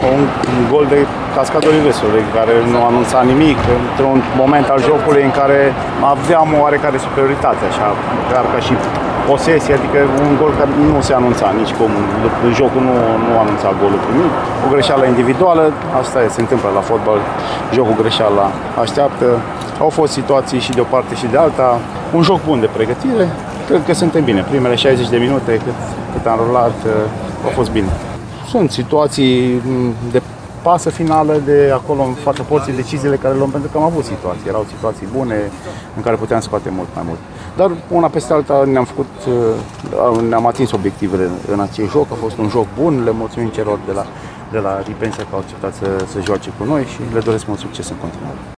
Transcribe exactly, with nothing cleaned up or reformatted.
Un gol de cascadul Ivesului, care nu anunța nimic, într-un moment al jocului în care aveam o oarecare superioritate, așa, chiar ca și posesie, adică un gol care nu se anunța nici cum, jocul nu, nu anunța golul primit. O greșeală individuală, asta e, se întâmplă la fotbal, jocul greșeala așteaptă. Au fost situații și de o parte și de alta, un joc bun de pregătire, cred că suntem bine. Primele șaizeci de minute cât, cât am rulat, au fost bine. Sunt situații de pasă finală, de acolo în fața porții, deciziile care le luăm, pentru că am avut situații. Erau situații bune în care puteam scoate mult mai mult. Dar una peste alta ne-am făcut, ne-am atins obiectivele în acest joc. A fost un joc bun, le mulțumim celor de la, de la Ripensia că au acceptat să, să joace cu noi și le doresc mult succes în continuare.